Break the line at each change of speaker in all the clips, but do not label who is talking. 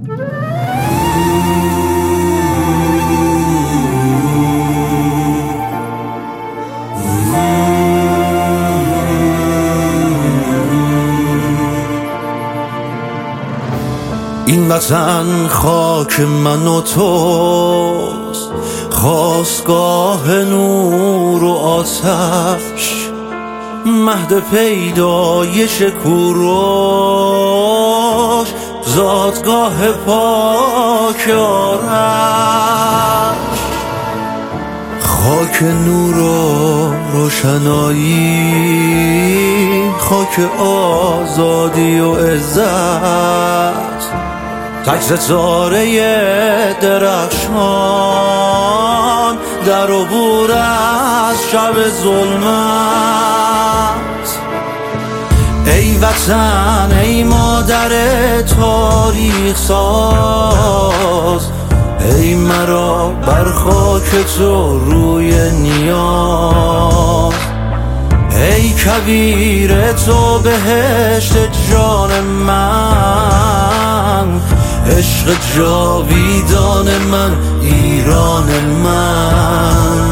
این وطن خاک من و توست، خاستگاه نور و آتش، مهد پیدایش کوروش، زادگاه پاک آرش. خاک نور و روشنایی، خاک آزادی و عزت، تک‌ستاره درخشان در عبور از شب ظلمت. ای وطن ای مادر تاریخ ساز، ای مرا بر خاک تو روی نیاز. ای کویر تو بهشت جان من، عشق جاویدان من، ایران من.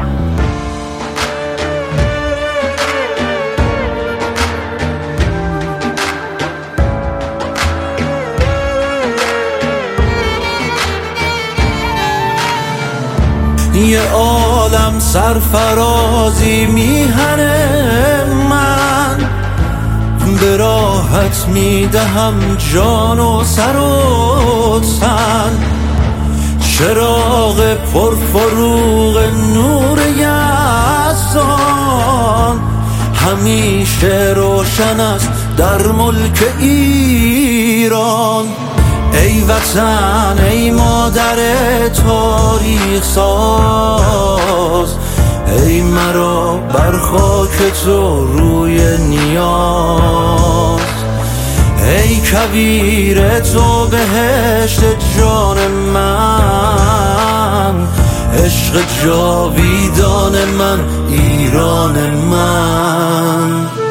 یه عالم سرفرازی میهنه من، به راحت میدهم جان و سر و تن. چراغ پرفروغ نور یزدان همیشه روشن است در ملک ایران. ای وطن ای مادر تاریخ ساز، ای مرا بر خاک تو روی نیاز. ای کویر تو بهشت جان من، عشق جاویدان من، ایران من.